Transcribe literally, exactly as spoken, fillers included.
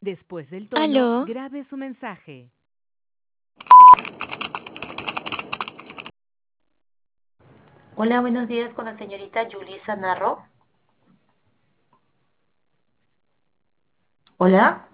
Después del tono, Aló, grabe su mensaje. Hola, buenos días con la señorita Yulisa Narro. Hola.